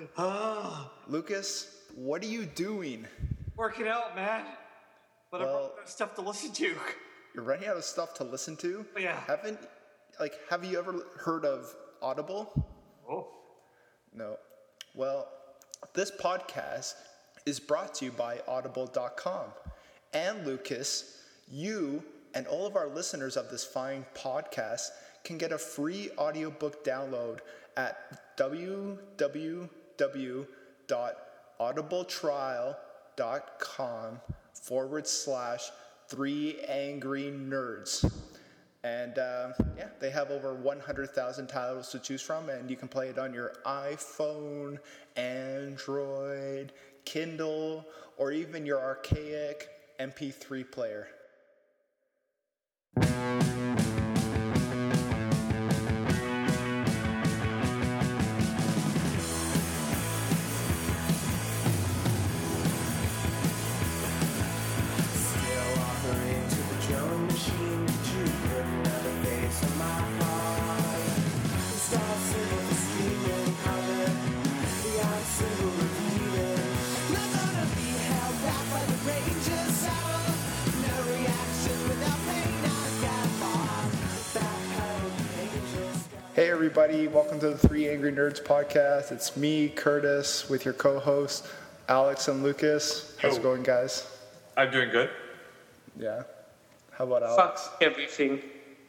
Lucas, what are you doing? Working out, man. But I'm running out of stuff to listen to. You're running out of stuff to listen to? Yeah. Have you ever heard of Audible? Oh. No. Well, this podcast is brought to you by Audible.com. And Lucas, you and all of our listeners of this fine podcast can get a free audiobook download at www.audibletrial.com/3angrynerds. And they have over 100,000 titles to choose from, and you can play it on your iPhone, Android, Kindle, or even your archaic MP3 player. Hey everybody, welcome to the Three Angry Nerds podcast. It's me, Curtis, with your co-hosts, Alex and Lucas. How's it going, guys? I'm doing good. Yeah. How about Alex? Fuck everything.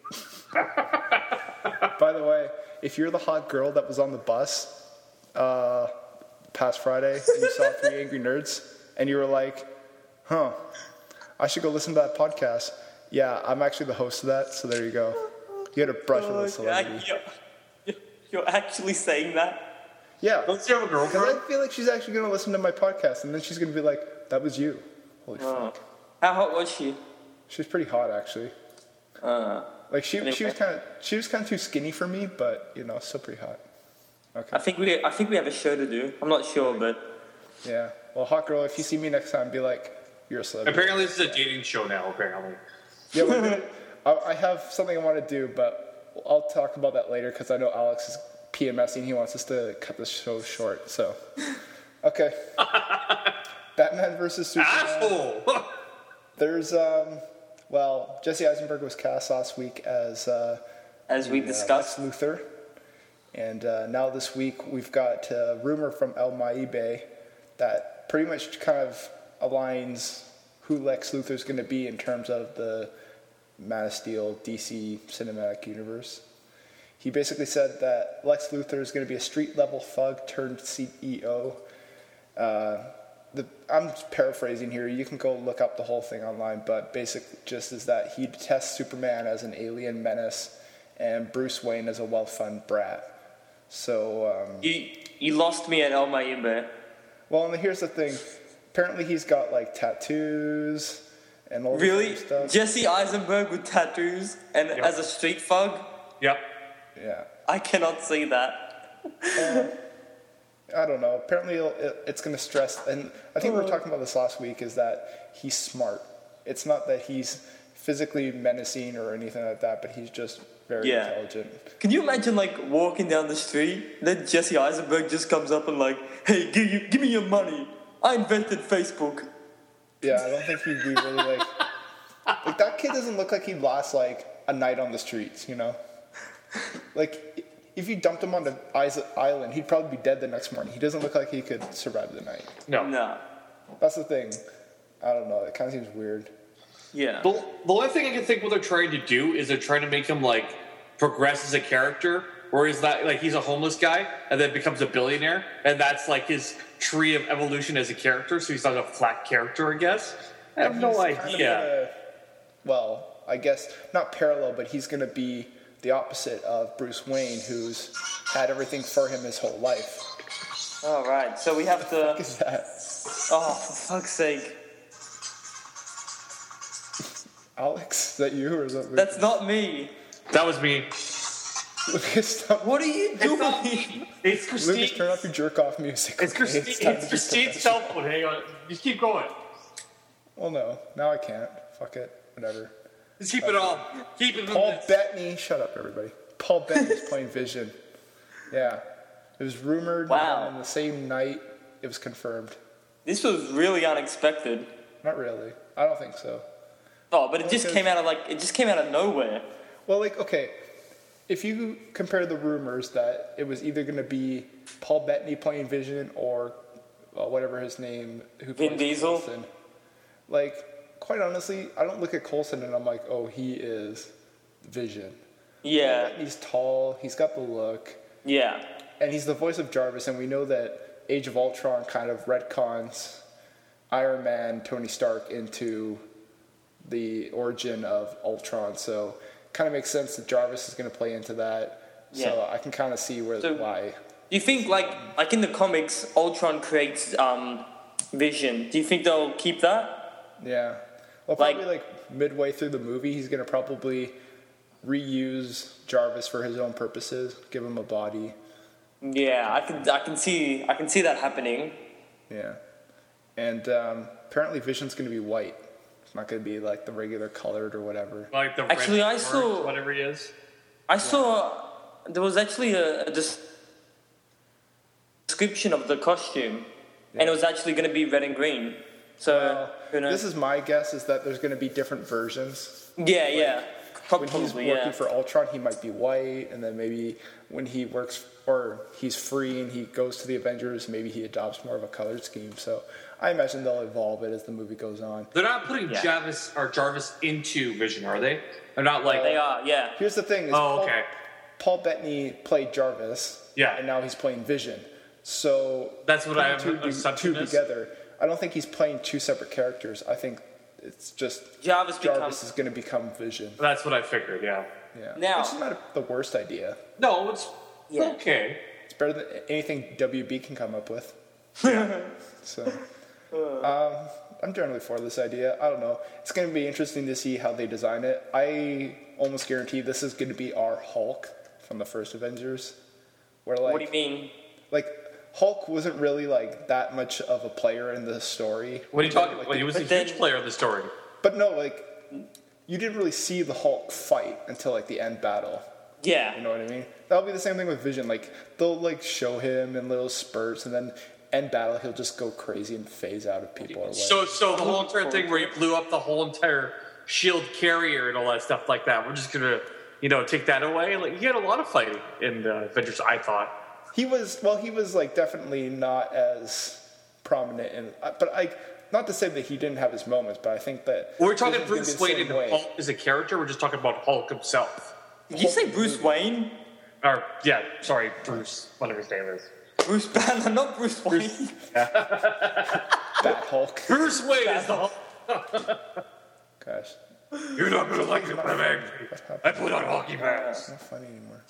By the way, if you're the hot girl that was on the bus past Friday and you saw Three Angry Nerds and you were like, I should go listen to that podcast. Yeah, I'm actually the host of that, so there you go. You had a brush with a celebrity. You're actually saying that? Yeah. Don't you have a girlfriend? Because I feel like she's actually going to listen to my podcast, and then she's going to be like, that was you. Holy fuck. How hot was she? She's pretty hot, actually. She was kind of too skinny for me, but, still pretty hot. Okay. I think we have a show to do. I'm not sure, but... Yeah. Well, hot girl, if you see me next time, be like, you're a celebrity. Apparently this is a dating show now, apparently. Yeah, I have something I want to do, but I'll talk about that later because I know Alex is PMSing. He wants us to cut this show short. So, okay. Batman versus Superman. Asshole! There's, Jesse Eisenberg was cast last week as we discussed, Lex Luthor. And now this week we've got a rumor from El Maibe that pretty much kind of aligns who Lex Luthor is going to be in terms of the Man of Steel DC cinematic universe. He basically said that Lex Luthor is going to be a street-level thug turned CEO. I'm paraphrasing here. You can go look up the whole thing online, but basic gist is that he detests Superman as an alien menace and Bruce Wayne as a well-funded brat. So you lost me at El Mayimbe. Well, and here's the thing. Apparently, he's got tattoos. And all really? This stuff. Jesse Eisenberg with tattoos and as a street thug? Yep. Yeah. I cannot see that. I don't know. Apparently it's going to stress, and I think we were talking about this last week, is that he's smart. It's not that he's physically menacing or anything like that, but he's just very intelligent. Can you imagine walking down the street, then Jesse Eisenberg just comes up and hey, give me your money. I invented Facebook. Yeah, I don't think he'd be really that kid doesn't look like he'd last a night on the streets, if you dumped him on the island, he'd probably be dead the next morning. He doesn't look like he could survive the night. No. That's the thing. I don't know. It kind of seems weird. Yeah. The only thing I can think what they're trying to do is they're trying to make him progress as a character, or is that he's a homeless guy and then becomes a billionaire, and that's his tree of evolution as a character, so he's not a flat character, I guess. I have no idea. I guess not parallel, but he's going to be the opposite of Bruce Wayne, who's had everything for him his whole life. All right, so we have to... What is that? Oh, for fuck's sake. Alex, is that you or is that Lucas? That's not me. That was me. Lucas, stop. What are you doing? It's Christine. Lucas, turn off your jerk-off music. It's Christine. It's Christine's cell phone. Hang on. Just keep going. Well, no. Now I can't. Fuck it. Whatever. Just keep it on. Keep it on. Paul Bettany. Shut up, everybody. Paul Bettany's playing Vision. Yeah. It was rumored, Wow. and on the same night, it was confirmed. This was really unexpected. Not really. I don't think so. Oh, but it just Because- came out of it just came out of nowhere. Well, like, okay, if you compare the rumors that it was either going to be Paul Bettany playing Vision or whatever his name, who Vin plays Diesel? Coulson, like, quite honestly, I don't look at Coulson and I'm like, oh, he is Vision. Yeah, He's tall, he's got the look, yeah, and he's the voice of Jarvis, and we know that Age of Ultron kind of retcons Iron Man, Tony Stark into the origin of Ultron, so kind of makes sense that Jarvis is going to play into that. So Yeah. I can kind of see why. Do you think like in the comics, Ultron creates Vision? Do you think they'll keep that? Yeah. Well, probably like midway through the movie, he's going to probably reuse Jarvis for his own purposes, give him a body. Yeah, I can see that happening. Yeah. And apparently Vision's going to be white. It's not going to be like the regular colored or whatever. Like the Actually, red I orange, saw- whatever he is. I saw there was actually a description of the costume, and it was actually going to be red and green. So who knows? This is my guess, is that there's going to be different versions. yeah. When he's Probably, working yeah. for Ultron, he might be white, and then maybe when he works or he's free and he goes to the Avengers, maybe he adopts more of a color scheme. So I imagine they'll evolve it as the movie goes on. They're not putting Yeah. Jarvis into Vision, are they? They're not like They are, yeah. Here's the thing: is Oh, okay. Paul Bettany played Jarvis, Yeah. and now he's playing Vision. So That's what I putting have two assumption is. together. I don't think he's playing two separate characters. I think it's just Jarvis is going to become Vision. That's what I figured. Yeah. Yeah, Now- which is not the worst idea. No, it's Yeah. okay. It's better than anything WB can come up with. So, I'm generally for this idea. I don't know. It's going to be interesting to see how they design it. I almost guarantee this is going to be our Hulk from the first Avengers. Where like, What do you mean? like Hulk wasn't really like that much of a player in the story. What are you talking Like, about? He was a but then- huge player in the story. But no, like you didn't really see the Hulk fight until like the end battle. Yeah. You know what I mean? That'll be the same thing with Vision. Like they'll like show him in little spurts, and then end battle he'll just go crazy and phase out of people or whatever. So the whole entire thing where he blew up the whole entire shield carrier and all that stuff like that, we're just gonna, take that away. Like you had a lot of fighting in Avengers, I thought. He was like definitely not as prominent in, but not to say that he didn't have his moments, but I think that We're talking Vision's gonna be Bruce the Wayne same and way. Hulk as a character. We're just talking about Hulk himself. Did you say Bruce Wayne? Or yeah, sorry, Bruce, whatever his name is. Bruce Banner, not Bruce Wayne. Bat Hulk. Bruce Wayne is the Hulk. Gosh, You're not gonna like it, but I'm angry. I put on hockey pads. it's not funny anymore.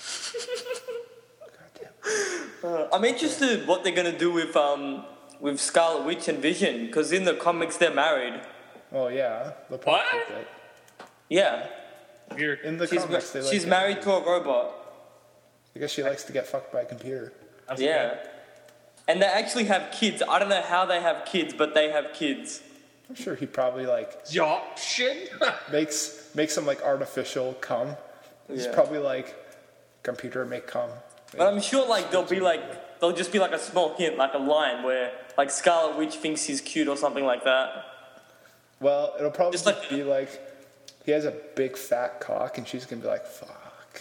Goddamn. I'm interested what they're gonna do with Scarlet Witch and Vision, because in the comics they're married. Oh yeah, they'll probably What? keep it. Yeah. You're, In the She's, comics, they like she's it. married to a robot. I guess she likes to get fucked by a computer. that's Yeah. okay. And they actually have kids. I don't know how they have kids, but they have kids. I'm sure he probably like Yeah, shit. makes some like artificial cum. He's Yeah. probably like computer make cum. But I'm sure there'll just be like a small hint, like a line where like Scarlet Witch thinks he's cute or something like that. Well, it'll probably Just like- be like he has a big fat cock, and she's gonna be like, "Fuck."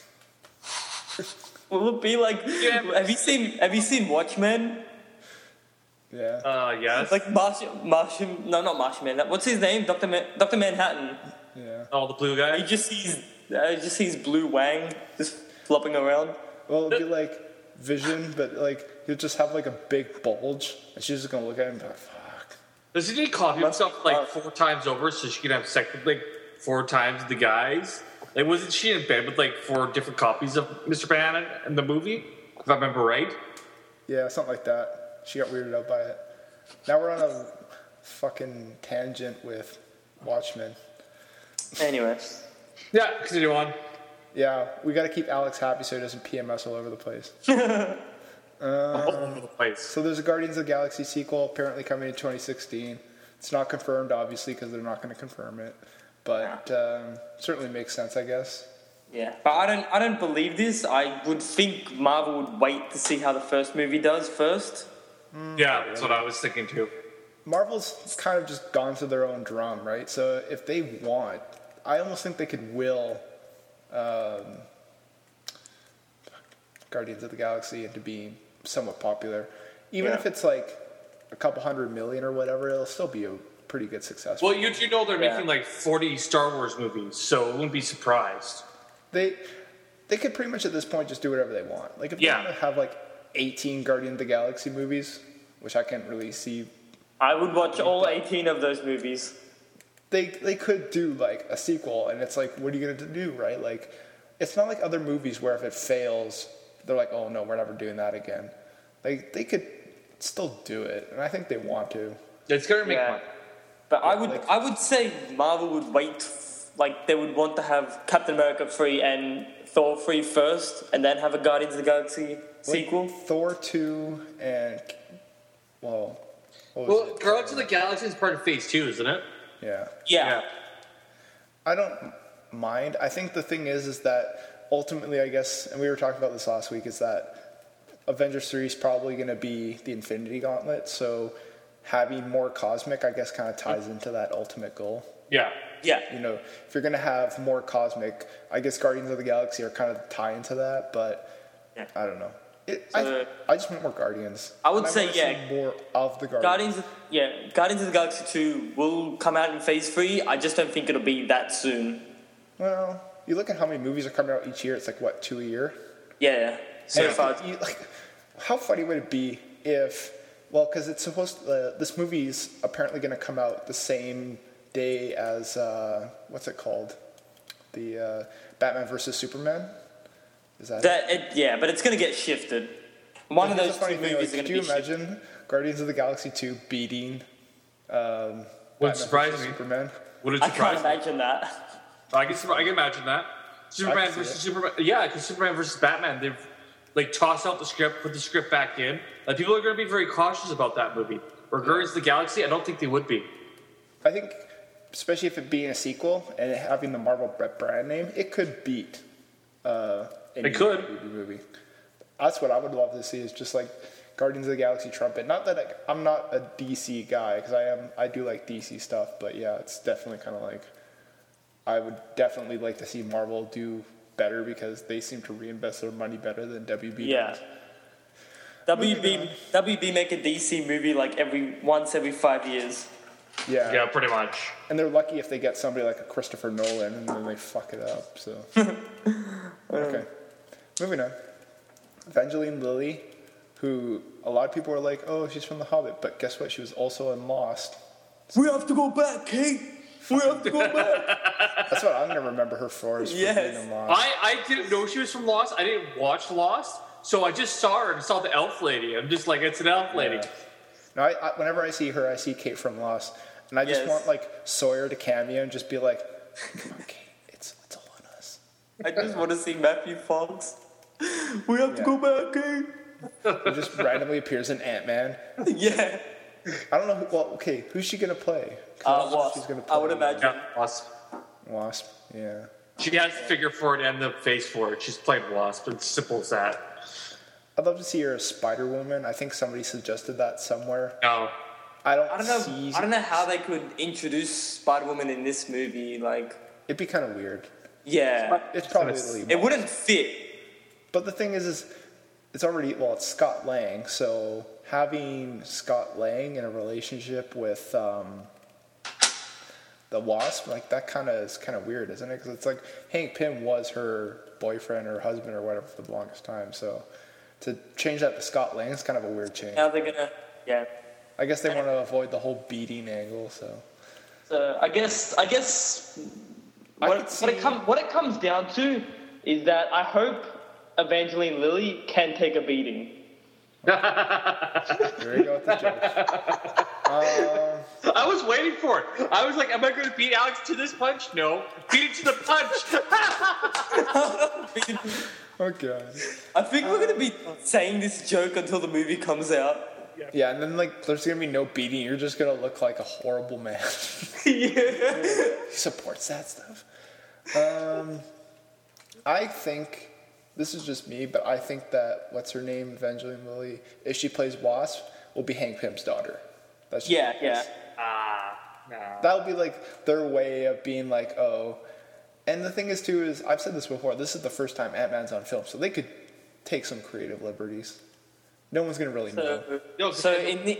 Will it be like? Yeah. Have you seen Watchmen? Yeah, Yes. Like not Martian Man. What's his name? Doctor Manhattan. yeah. Oh, the blue guy. He just sees Blue Wang just flopping around. Well, it'll be like Vision, but like he'll just have like a big bulge, and she's just gonna look at him and be like, "Fuck." Doesn't he copy himself like 4 times over so she can have sex with like 4 times the guys? Like, wasn't she in bed with like 4 different copies of Mr. Bannon in the movie? If I remember right. Yeah, something like that. She got weirded out by it. Now we're on a fucking tangent with Watchmen. Anyway, Yeah, continue on. Yeah, we got to keep Alex happy so he doesn't PMS all over the place. All over the place. So there's a Guardians of the Galaxy sequel apparently coming in 2016. It's not confirmed, obviously, because they're not going to confirm it. But certainly makes sense, I guess. Yeah, but I don't believe this. I would think Marvel would wait to see how the first movie does first. Yeah, that's what I was thinking too. Marvel's kind of just gone to their own drum, right? So if they want, I almost think they could will Guardians of the Galaxy into being somewhat popular. Even if it's like a couple 100 million or whatever, it'll still be a pretty good success. Well, you know they're making like 40 Star Wars movies, so I wouldn't be surprised. They could pretty much at this point just do whatever they want. Like if they want to have like 18 Guardians of the Galaxy movies, which I can't really see. I would watch all 18 of those movies. They could do like a sequel, and it's like, what are you going to do, right? Like, it's not like other movies where if it fails, they're like, oh no, we're never doing that again. Like they could still do it, and I think they want to. It's gonna make money. But I would say Marvel would wait, like they would want to have Captain America 3 and Thor 3 first, and then have a Guardians of the Galaxy sequel. Like Thor 2 and what was Well, it? Guardians of the Galaxy is part of Phase 2, isn't it? Yeah. I don't mind. I think the thing is that ultimately, I guess, and we were talking about this last week, is that Avengers 3 is probably going to be the Infinity Gauntlet, so having more cosmic, I guess, kind of ties into that ultimate goal. Yeah. You know, if you're going to have more cosmic, I guess Guardians of the Galaxy are kind of tie into that, but I don't know. I just want more Guardians. I would say, more of the Guardians. Guardians of the Galaxy 2 will come out in Phase 3. I just don't think it'll be that soon. Well, you look at how many movies are coming out each year, it's like, what, 2 a year? Yeah. So far. How funny would it be if, well, because it's supposed to, this movie's apparently going to come out the same day as, what's it called? The Batman vs. Superman? Is that it? But it's going to get shifted. One of those two movies are going to be Could you imagine Guardians of the Galaxy 2 beating Would surprise me. Superman? Would it I surprise can't me? imagine that. I can imagine that. Superman see versus it. Superman. Yeah, because Superman versus Batman, they've like tossed out the script, put the script back in. People are going to be very cautious about that movie. Or Guardians of the Galaxy, I don't think they would be. I think, especially if it being a sequel and it having the Marvel brand name, it could beat any movie. That's what I would love to see, is just like Guardians of the Galaxy trumpet. Not that I'm not a DC guy, because I do like DC stuff, but yeah, it's definitely kind of like, I would definitely like to see Marvel do better, because they seem to reinvest their money better than WB does. WB make a DC movie like once every 5 years. Yeah, pretty much. And they're lucky if they get somebody like a Christopher Nolan, and then they fuck it up. So, okay, moving on. Evangeline Lilly, who a lot of people are like, oh, she's from The Hobbit, but guess what? She was also in Lost. We have to go back, Kate. We have to go back. That's what I'm gonna remember her for. Is for being in Lost. I didn't know she was from Lost. I didn't watch Lost, so I just saw her and saw the elf lady. I'm just like, it's an elf lady. Yeah. No, I whenever I see her, I see Kate from Lost, and I just want like Sawyer to cameo and just be like, come on, Kate, it's all on us. I just want to see Matthew Fox. We have to go back, Kate. He just randomly appears in Ant-Man. Yeah. I don't know. Who's she gonna play? Wasp. She's gonna play. I would imagine. Yeah, Wasp. Wasp. Yeah. She has the figure for it and the face for it. She's played Wasp. It's simple as that. I'd love to see her as Spider-Woman. I think somebody suggested that somewhere. No. I don't know. I don't know how they could introduce Spider-Woman in this movie. Like, it'd be kind of weird. Yeah. It's probably It wouldn't fit. But the thing is it's already, it's Scott Lang, so having Scott Lang in a relationship with the Wasp, like that is kind of weird, isn't it? Because it's like Hank Pym was her boyfriend or husband or whatever for the longest time, so to change that to Scott Lang is kind of a weird change. Now they're gonna, I guess they want to avoid the whole beating angle, so. So I guess what it comes down to is that I hope Evangeline Lilly can take a beating. There you go with the joke. I was waiting for it. I was like, am I going to beat Alex to this punch? No. Beat it to the punch. Oh, God. I think we're going to be saying this joke until the movie comes out. Yeah, and then, there's going to be no beating. You're just going to look like a horrible man. Yeah. He supports that stuff. I think this is just me, but I think that what's her name, Evangeline Lilly, if she plays Wasp, will be Hank Pym's daughter. That's just Yeah, my yeah. guess. No. That'll be like their way of being like, oh. And the thing is too is I've said this before. This is the first time Ant-Man's on film, so they could take some creative liberties. No one's gonna really know. No, So in the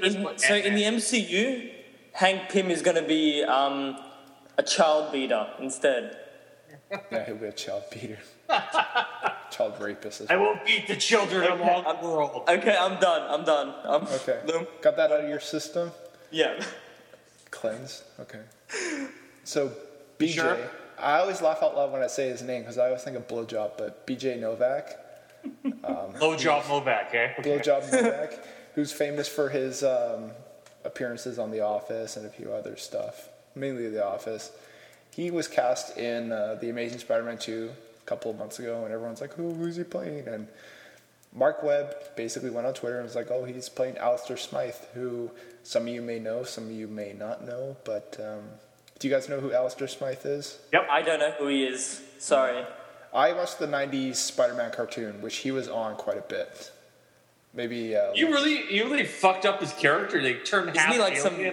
MCU, Hank Pym is going to be a child beater instead. Yeah, he'll be a child beater, child rapist. As I well. will beat the children of all the world. Okay, I'm done. Okay, got that out of your system. Yeah. Cleanse. Okay. So BJ, sure? I always laugh out loud when I say his name because I always think of blowjob, but BJ Novak. Blowjob Novak, eh? Blowjob Novak, who's famous for his appearances on The Office and a few other stuff, mainly The Office. He was cast in The Amazing Spider-Man 2 a couple of months ago, and everyone's like, who's he playing? And Mark Webb basically went on Twitter and was like, oh, he's playing Alistair Smythe, who some of you may know, some of you may not know, but do you guys know who Alistair Smythe is? Yep. I don't know who he is. Sorry. I watched the 90s Spider-Man cartoon, which he was on quite a bit. Maybe... You really fucked up his character. They turned Isn't half he like alien.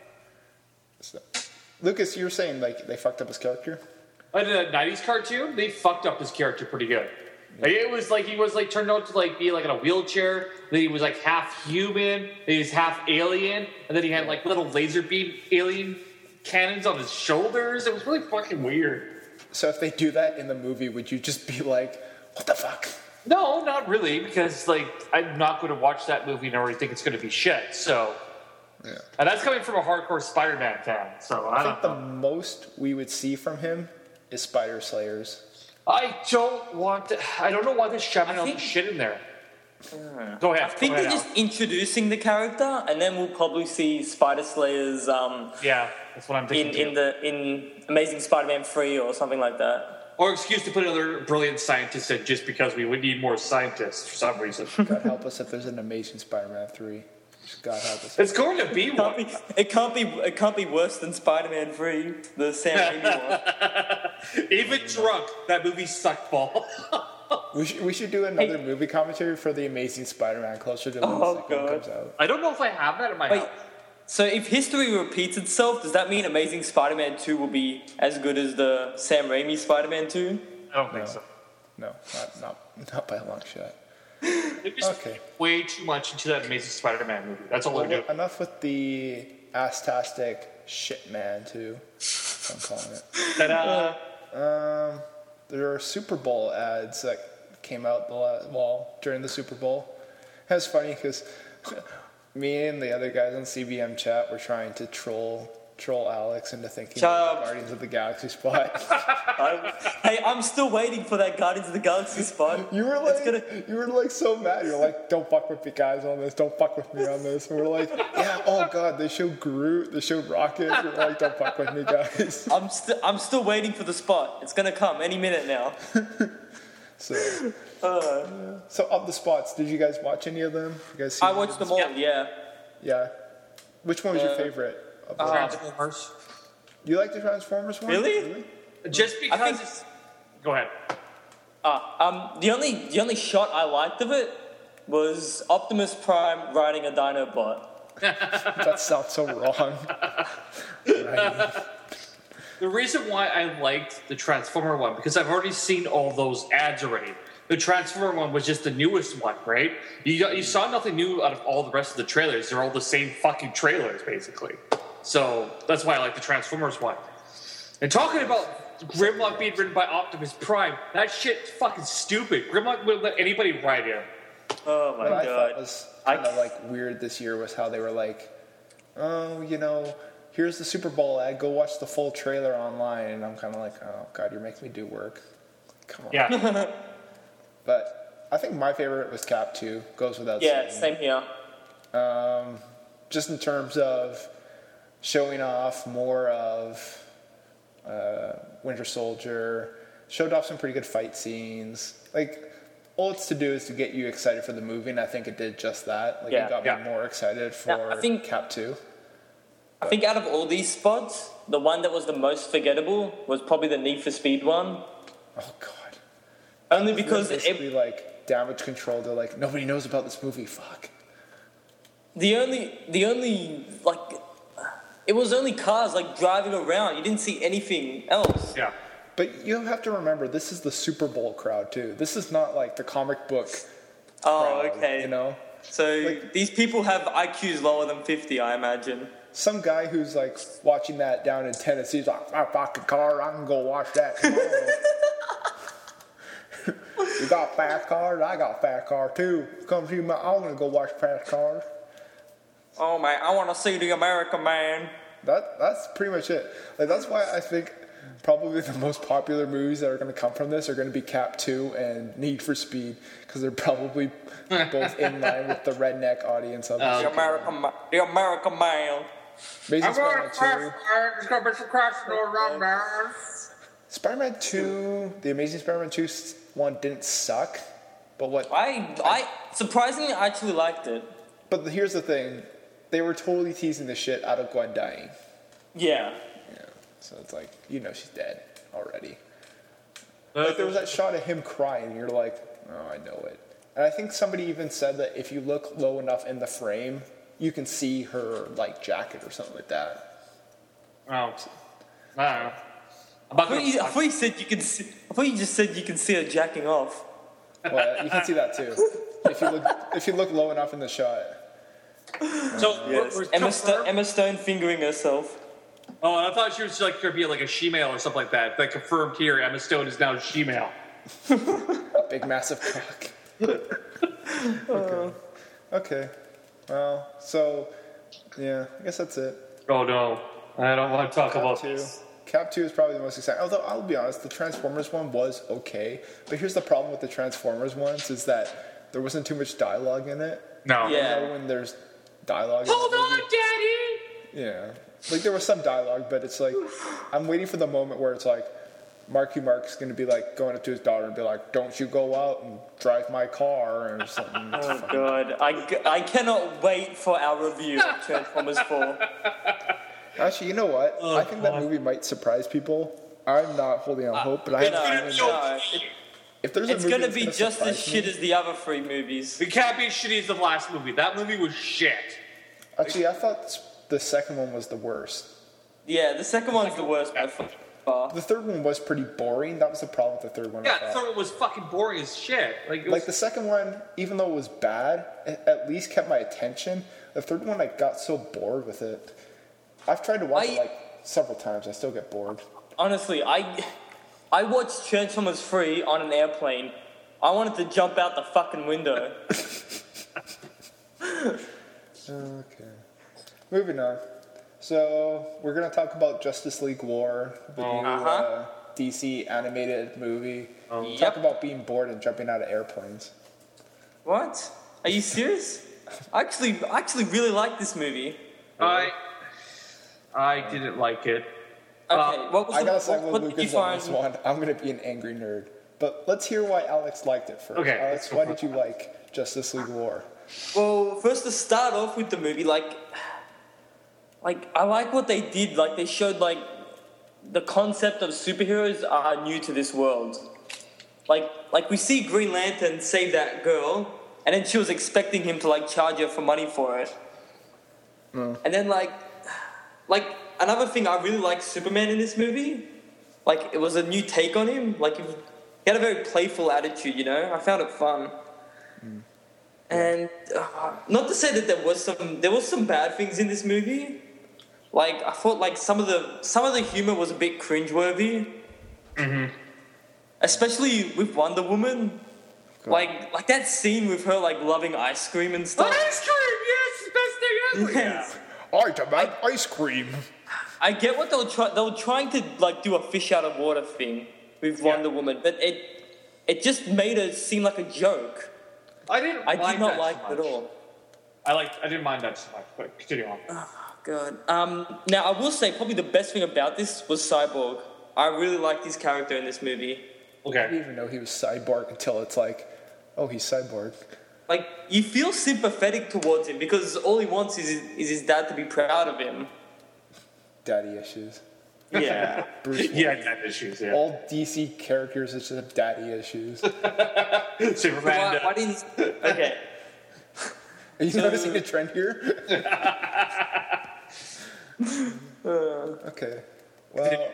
Lucas, you were saying like they fucked up his character? In the 90s cartoon, they fucked up his character pretty good. Like, it was like he was like turned out to like be like in a wheelchair. Then he was like half human. Then he was half alien, and then he had like little laser beam alien cannons on his shoulders. It was really fucking weird. So if they do that in the movie, would you just be like, what the fuck? No, not really, because like I'm not going to watch that movie and already think it's going to be shit. So, Yeah. and that's coming from a hardcore Spider-Man fan. So I I think don't the know. most we would see from him is Spider Slayers. I don't want to. I don't know why they're shoving all think- this shit in there. Go ahead. I think go ahead, they're just Al. introducing the character, and then we'll probably see Spider Slayers Yeah, that's what I'm thinking. in Amazing Spider-Man 3 or something like that. Or excuse to put another brilliant scientist in just because we would need more scientists for some reason. God help us if there's an Amazing Spider-Man 3. Just God help us. It's going to be one. It can't be worse than Spider-Man 3, the Sam Raimi one. Even drunk, that movie sucked ball. We should do another movie commentary for the Amazing Spider-Man closer to when the Oh, second one God. comes out. I don't know if I have that in my Wait, house. so if history repeats itself, does that mean Amazing Spider-Man 2 will be as good as the Sam Raimi Spider-Man 2? I don't think so. No, not by a long shot. They just Okay. way too much into that Amazing Spider-Man movie. That's all they're doing. Enough with the ass-tastic shit man too. That's what I'm calling it. Ta-da. There are Super Bowl ads that came out during the Super Bowl. That's funny because me and the other guys on CBM chat were trying to troll Alex into thinking Shut of up. the Guardians of the Galaxy spot. Hey, I'm still waiting for that Guardians of the Galaxy spot. You were like so mad. You're like, don't fuck with me guys on this. Don't fuck with me on this. And we're like, yeah, oh god, they showed Groot, they showed Rocket. We're like, don't fuck with me guys. I'm still waiting for the spot. It's gonna come any minute now. So of the spots, did you guys watch any of them? You guys see I watched them all. Yeah. Yeah. Which one was your favorite? Of them? Transformers. You like the Transformers one? Really? Just because think- it's... Go ahead. The only shot I liked of it was Optimus Prime riding a Dinobot. That sounds so wrong. Right. The reason why I liked the Transformer one, because I've already seen all those ads already. The Transformer one was just the newest one, right? You saw nothing new out of all the rest of the trailers. They're all the same fucking trailers, basically. So that's why I like the Transformers one. And talking about Grimlock being written by Optimus Prime, that shit's fucking stupid. Grimlock wouldn't let anybody write him. Oh my What I thought god. was kind of like weird this year was how they were like, oh, here's the Super Bowl ad. Go watch the full trailer online. And I'm kind of like, oh god, you're making me do work. Come on. Yeah. But I think my favorite was Cap 2. Goes without Yeah, saying. same here. Just in terms of showing off more of Winter Soldier, showed off some pretty good fight scenes. Like, all it's to do is to get you excited for the movie, and I think it did just that. Like, Yeah. it got Yeah. me more excited for Yeah, I think- Cap 2. I think out of all these spots, the one that was the most forgettable was probably the Need for Speed one. Oh, God. Only because basically like damage control. They're like, nobody knows about this movie. Fuck. the only like it was only cars like driving around. You didn't see anything else. Yeah. But you have to remember, this is the Super Bowl crowd too. This is not like the comic book. Oh, crowd, okay. You know, So these people have IQs lower than 50, I imagine. some guy who's like watching that down in Tennessee is like, "I fucking car, I can go watch that tomorrow." You got fast cars, I got fast car too. Come to my, I'm gonna go watch fast cars. Oh man, I want to see the American man. That's pretty much it. Like that's why I think probably the most popular movies that are going to come from this are going to be Cap 2 and Need for Speed, because they're probably both in line with the redneck audience of The American man. Amazing Spider-Man 2. There's gonna be some crashing around there. Spider-Man 2, the Amazing Spider-Man 2 one didn't suck, but what? I surprisingly I actually liked it. But here's the thing, they were totally teasing the shit out of Gwen dying. Yeah. Yeah, so it's like, you know she's dead already. Like there was that shot of him crying, and you're like, oh, I know it. And I think somebody even said that if you look low enough in the frame, you can see her like jacket or something like that. Oh. I don't know. I thought you said you can see. I thought you just said you can see her jacking off. Well, you can see that too. If you look low enough in the shot. So Yes. we're Emma Stone fingering herself. Oh, and I thought she was like going to be like a she-male or something like that. That confirmed here, Emma Stone is now she-male. Big massive cock. Okay. Well, so yeah, I guess that's it. Oh no, I don't want to talk about Cap 2. this. Cap 2 is probably the most exciting. Although I'll be honest, the Transformers one was okay. But here's the problem with the Transformers ones is that there wasn't too much dialogue in it. No. Yeah. You know, when there's dialogue. Hold in the on, movie. Daddy. Yeah. Like there was some dialogue, but it's like I'm waiting for the moment where it's like Marky Mark's gonna be like going up to his daughter and be like, "Don't you go out and drive my car" or something. Oh god, I cannot wait for our review of Transformers 4. Actually, you know what? I think that movie might surprise people. I'm not holding out hope, but I have a feeling if there's a It's movie gonna that's be gonna just as surprise shit me- as the other three movies. It can't be as shitty as the last movie. That movie was shit. Actually, I thought the second one was the worst. Yeah, the second one's the worst by far. The third one was pretty boring. That was the problem with the third one. I Yeah, thought. the third one was fucking boring as shit. Like, it was, Like the second one, even though it was bad, it at least kept my attention. The third one, I got so bored with it. I've tried to watch it like several times. I still get bored. Honestly, I watched Transformers 3 on an airplane. I wanted to jump out the fucking window. Okay. Moving on. So we're gonna talk about Justice League War, the new DC animated movie. Yep. Talk about being bored and jumping out of airplanes. What? Are you serious? I actually really like this movie. I didn't like it. Okay, what was I gotta side with what did you Lucas on find? this one. I'm gonna be an angry nerd. But let's hear why Alex liked it first. Okay, Alex, why did you like Justice League War? Well, first to start off with the movie, like I like what they did. Like they showed like the concept of superheroes are new to this world. Like we see Green Lantern save that girl, and then she was expecting him to like charge her for money for it. And then like another thing, I really like Superman in this movie. Like it was a new take on him. Like he had a very playful attitude, you know. I found it fun. And not to say that there was some bad things in this movie. Like I thought, like some of the humor was a bit cringeworthy. Especially with Wonder Woman. Like that scene with her like loving ice cream and stuff. Ice cream, yes, the best thing ever. Yes. I demand ice cream. I get what they were trying to like do a fish out of water thing with Wonder Woman, but it just made it seem like a joke. I did not that like so it much. at all. I didn't mind that so much, but continue on. God. Now I will say probably the best thing about this was Cyborg. I really liked his character in this movie. I Okay. didn't even know he was Cyborg until it's like, oh, he's Cyborg. Like you feel sympathetic towards him because all he wants is his dad to be proud of him. Daddy issues. Yeah. Bruce Wayne. Yeah, dad issues. Yeah. All DC characters just have daddy issues. Superman. Why didn't? Okay. Are you noticing a trend here? Okay. Well,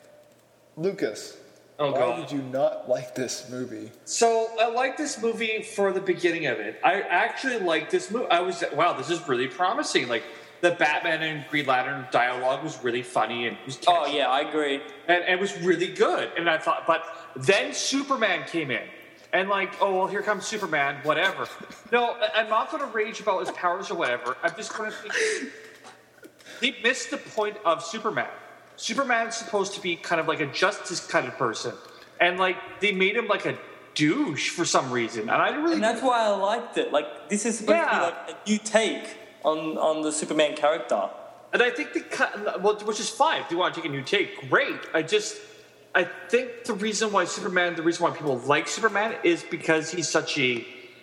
Lucas, Oh, why God. did you not like this movie? So I like this movie for the beginning of it. I actually like this movie. I was wow, this is really promising. Like the Batman and Green Lantern dialogue was really funny and it was Oh catchy. yeah, I agree. And it was really good. And I thought, but then Superman came in. And like, oh, well, here comes Superman, whatever. No, I'm not going to rage about his powers or whatever. I'm just going to think they missed the point of Superman. Superman's supposed to be kind of like a justice kind of person. And like, they made him like a douche for some reason. And I didn't really... And that's why I liked it. Like, this is supposed to be like a new take on the Superman character. And I think well, which is fine. If you want to take a new take, great. I think the reason why people like Superman is because he's such a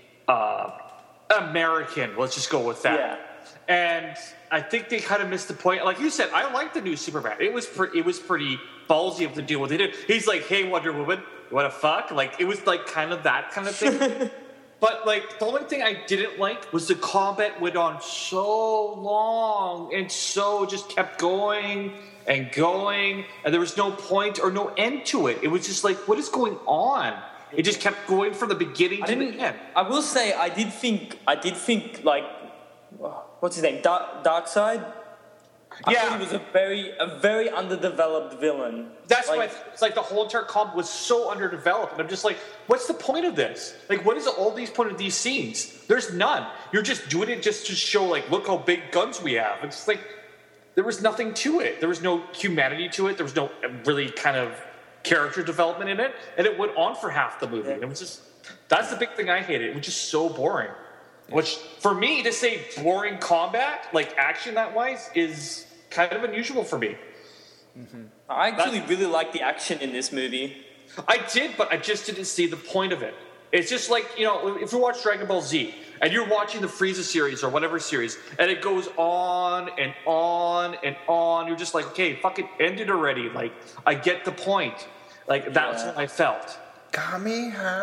American. Let's just go with that. Yeah. And I think they kind of missed the point. Like you said, I like the new Superman. It was pretty ballsy of to do what they did. He's like, "Hey, Wonder Woman, you want to fuck?" Like it was like kind of that kind of thing. But like the only thing I didn't like was the combat went on so long and so just kept going and going, and there was no point or no end to it. It was just like, what is going on? It just kept going from the beginning to the end. I will say, I did think like, what's his name, Darkseid. I thought he was a very underdeveloped villain. That's like, why it's like the whole entire comp was so underdeveloped, and I'm just like, what's the point of this? Like, what is all these point of these scenes? There's none. You're just doing it just to show, like, look how big guns we have. It's just like there was nothing to it. There was no humanity to it. There was no really kind of character development in it, and it went on for half the movie. And it was just that's the big thing I hated. It was just so boring. Which, for me, to say boring combat, like action that wise, is kind of unusual for me. Mm-hmm. I actually really like the action in this movie. I did, but I just didn't see the point of it. It's just like, you know, if you watch Dragon Ball Z, and you're watching the Frieza series or whatever series, and it goes on and on and on, you're just like, okay, fucking end it already. Like, I get the point. Like, that's what I felt. Kami. Yeah,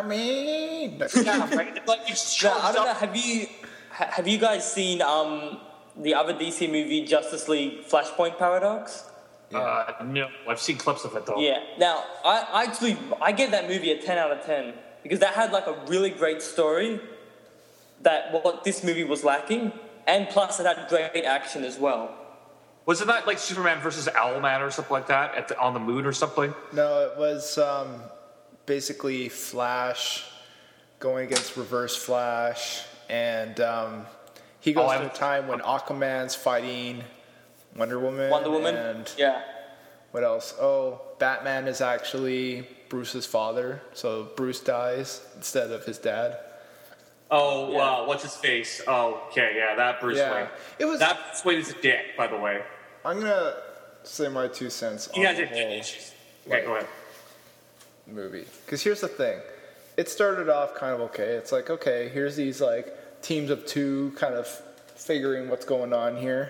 right? Like, I don't know. Have you guys seen the other DC movie, Justice League Flashpoint Paradox? No, I've seen clips of it though. Yeah. Now, I gave that movie a 10 out of 10 because that had like a really great story that what this movie was lacking, and plus it had great action as well. Wasn't that like Superman versus Owlman or something like that on the moon or something? No, it was basically Flash going against Reverse Flash, and he goes to a time when Aquaman's fighting Wonder Woman. And yeah. What else? Oh, Batman is actually Bruce's father, so Bruce dies instead of his dad. Oh, yeah. What's his face? Oh, okay, yeah, that Bruce Wayne. That Bruce Wayne is a dick, by the way. I'm gonna say my 2 cents on the whole okay, go ahead. movie. Because here's the thing. It started off kind of okay. It's like, okay, here's these like teams of two kind of figuring what's going on here.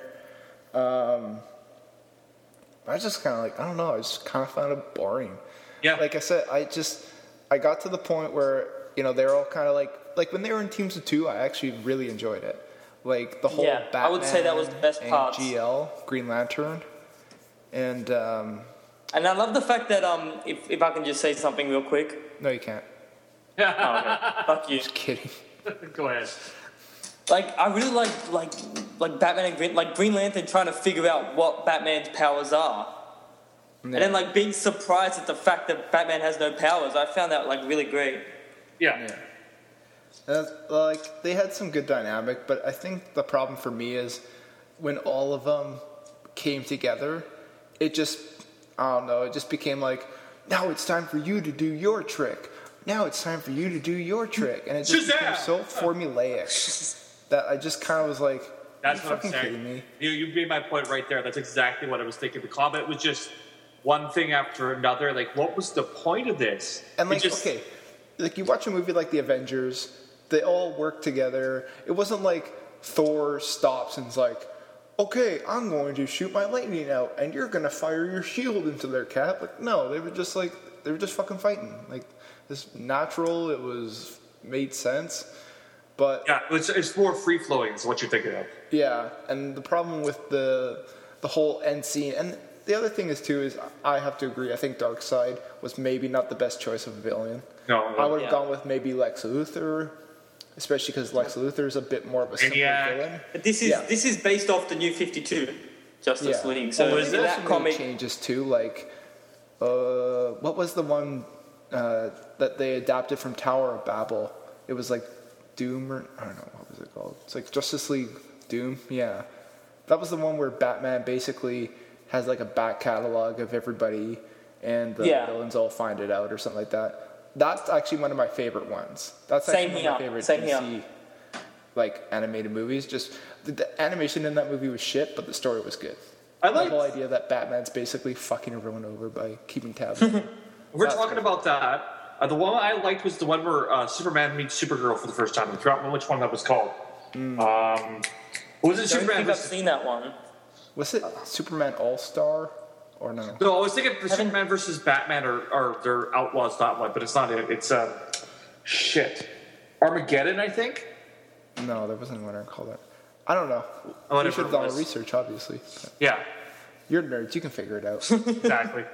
I just kind of like, I don't know, I just kind of found it boring. Yeah. Like I said, I got to the point where, you know, they're all kind of like when they were in teams of two, I actually really enjoyed it. Like the whole Batman I would say that was the best part. GL, Green Lantern. And I love the fact that if I can just say something real quick. No, you can't. Oh, okay. Fuck you. Just kidding. Go ahead. Like I really like Batman and Green Lantern trying to figure out what Batman's powers are. Yeah. And then like being surprised at the fact that Batman has no powers. I found that like really great. Yeah. Like they had some good dynamic, but I think the problem for me is when all of them came together, it just, I don't know, it just became like, now it's time for you to do your trick. Now it's time for you to do your trick. And it just became so formulaic that I just kind of was like, that's what fucking I'm saying. Kidding me? You made my point right there. That's exactly what I was thinking. The combat was just one thing after another. Like, what was the point of this? And like, okay, like you watch a movie like The Avengers, they all work together. It wasn't like Thor stops and's like, okay, I'm going to shoot my lightning out, and you're gonna fire your shield into their cap. Like, no, they were just fucking fighting. Like, this natural. It was made sense, but Yeah, it's more free flowing. Is what you're thinking of. yeah. And the problem with the whole end scene, and the other thing is I have to agree. I think Darkseid was maybe not the best choice of a villain. No, I would have Yeah. gone with maybe Lex Luthor, especially because Lex Luthor is a bit more of a simpler Maniac. villain. But this is based off the New 52 Justice Yeah. League. So Oh, is in it? that Some comic, changes too, like what was the one that they adapted from Tower of Babel? It was like Doom, or I don't know, what was it called? It's like Justice League Doom. Yeah, that was the one where Batman basically has like a back catalog of everybody, and the Yeah. villains all find it out or something like that. That's actually one of my favorite ones. That's Same actually one of my here, favorite same DC here. like animated movies. Just the animation in that movie was shit, but the story was good. I The like. whole idea that Batman's basically fucking everyone over by keeping tabs. We're talking about that. The one I liked was the one where Superman meets Supergirl for the first time. I forgot which one that was called. Was it I don't Superman think I've versus? seen that one. Was it Superman All Star or no? No, I was thinking Superman versus Batman or they're Outlaws, not one, but it's not it. It's shit. Armageddon, I think. No, there wasn't one I called that. I don't know. We Whatever should have it done our was. research, obviously. Yeah, You're nerds. You can figure it out. exactly.